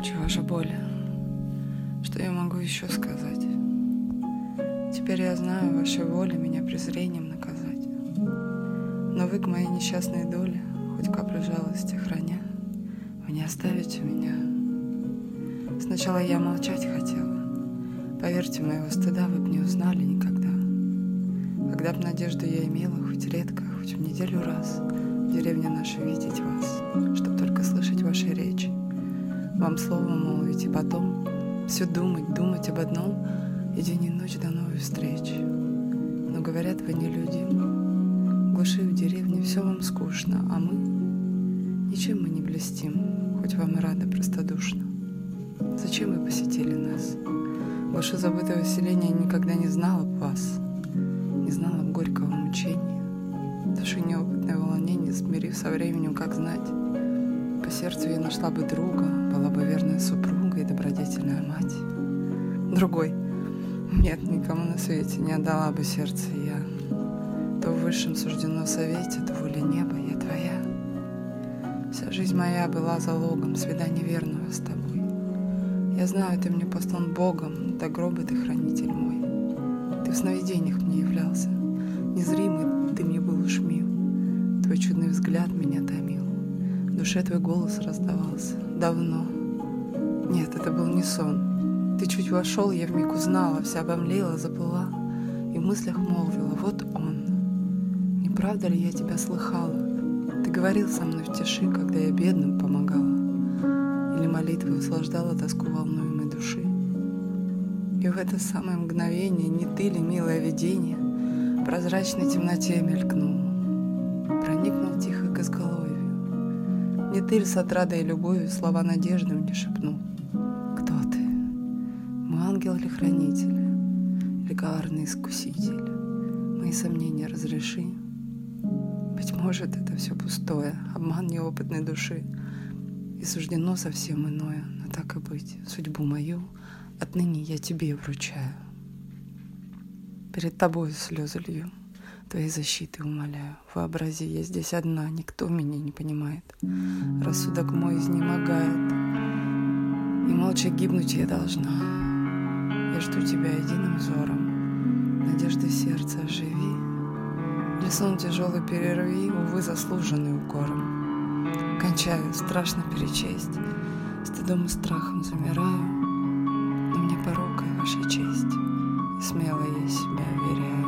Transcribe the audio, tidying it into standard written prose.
Чего же боль? Что я могу еще сказать? Теперь я знаю, вашей воле меня презрением наказать. Но вы к моей несчастной доле, хоть каплю жалости храня, вы не оставите меня. Сначала я молчать хотела. Поверьте, моего стыда вы б не узнали никогда. Когда б надежду я имела, хоть редко, хоть в неделю раз, в деревне нашей видеть вас, чтоб только слышать ваши речи, вам слово молвить и потом все думать об одном, и день и ночь до новой встречи. Но говорят, вы не люди. В глуши в деревне все вам скучно, а мы ничем мы не блестим, хоть вам и рады простодушно. Зачем вы посетили нас? В глуши забытого селения никогда не знала б вас, не знала б горького мучения, души неопытной волнения, смирив со временем, как знать. По сердцу я нашла бы друга, была бы верная супруга и добродетельная мать. Другой. Нет, никому на свете не отдала бы сердце я. То в высшем суждено совете, то воле неба я твоя. Вся жизнь моя была залогом свидания верного с тобой. Я знаю, ты мне послан Богом, до гроба ты хранитель мой. Ты в сновидениях мне являлся, незримый ты мне был уж мил. Твой чудный взгляд меня томил, в душе твой голос раздавался давно. Нет, это был не сон. Ты чуть вошел, я вмиг узнала, вся обомлела, заплыла, и в мыслях молвила: вот он. Не правда ли я тебя слыхала? Ты говорил со мной в тиши, когда я бедным помогала, или молитвой услаждала тоску волнуемой души. И в это самое мгновение не ты ли, милое видение, в прозрачной темноте мелькнул, проникнул тихо к изголовью. Не ты ли с отрадой и любовью слова надежды мне шепнул? Кто ты? Мой ангел или хранитель, или коварный искуситель? Мои сомнения разреши. Быть может, это все пустое, обман неопытной души, и суждено совсем иное, но так и быть, судьбу мою отныне я тебе вручаю. Перед тобой слезы лью, твоей защиты умоляю. Вообрази, я здесь одна, никто меня не понимает. Рассудок мой изнемогает, и молча гибнуть я должна. Я жду тебя единым взором, надежды сердца оживи, или сон тяжелый перерви, увы, заслуженный укором. Кончаю, страшно перечесть, стыдом и страхом замираю, но мне порокой ваша честь, и смело я себя уверяю.